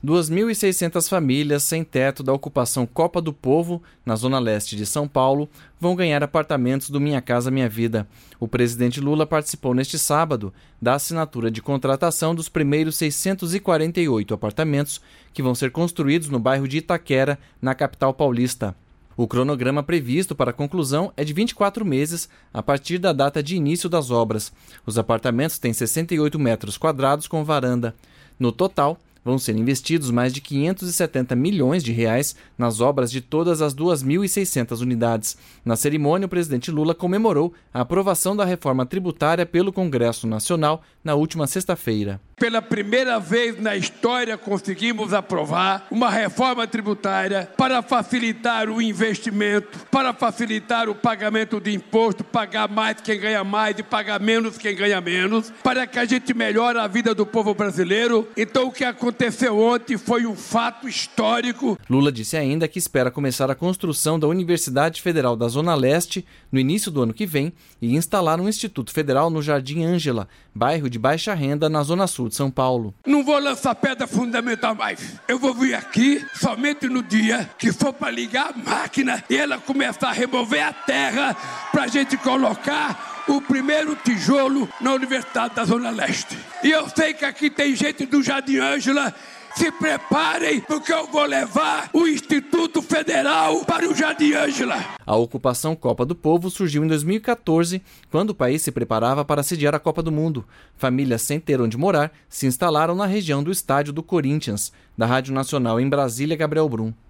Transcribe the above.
2.600 famílias sem teto da ocupação Copa do Povo, na zona leste de São Paulo, vão ganhar apartamentos do Minha Casa Minha Vida. O presidente Lula participou neste sábado da assinatura de contratação dos primeiros 648 apartamentos que vão ser construídos no bairro de Itaquera, na capital paulista. O cronograma previsto para a conclusão é de 24 meses a partir da data de início das obras. Os apartamentos têm 68 metros quadrados com varanda. No total, vão ser investidos mais de 570 milhões de reais nas obras de todas as 2.600 unidades. Na cerimônia, o presidente Lula comemorou a aprovação da reforma tributária pelo Congresso Nacional na última sexta-feira. Pela primeira vez na história, conseguimos aprovar uma reforma tributária para facilitar o investimento, para facilitar o pagamento de imposto, pagar mais quem ganha mais e pagar menos quem ganha menos, para que a gente melhore a vida do povo brasileiro. Então, o que aconteceu ontem foi um fato histórico. Lula disse ainda que espera começar a construção da Universidade Federal da Zona Leste no início do ano que vem e instalar um Instituto Federal no Jardim Ângela, bairro de baixa renda na Zona Sul de São Paulo. Não vou lançar pedra fundamental mais. Eu vou vir aqui somente no dia que for para ligar a máquina e ela começar a remover a terra para a gente colocar o primeiro tijolo na Universidade da Zona Leste. E eu sei que aqui tem gente do Jardim Ângela. Se preparem, porque eu vou levar o Instituto Federal para o Jardim Ângela. A ocupação Copa do Povo surgiu em 2014, quando o país se preparava para sediar a Copa do Mundo. Famílias sem ter onde morar se instalaram na região do estádio do Corinthians. Da Rádio Nacional em Brasília, Gabriel Brum.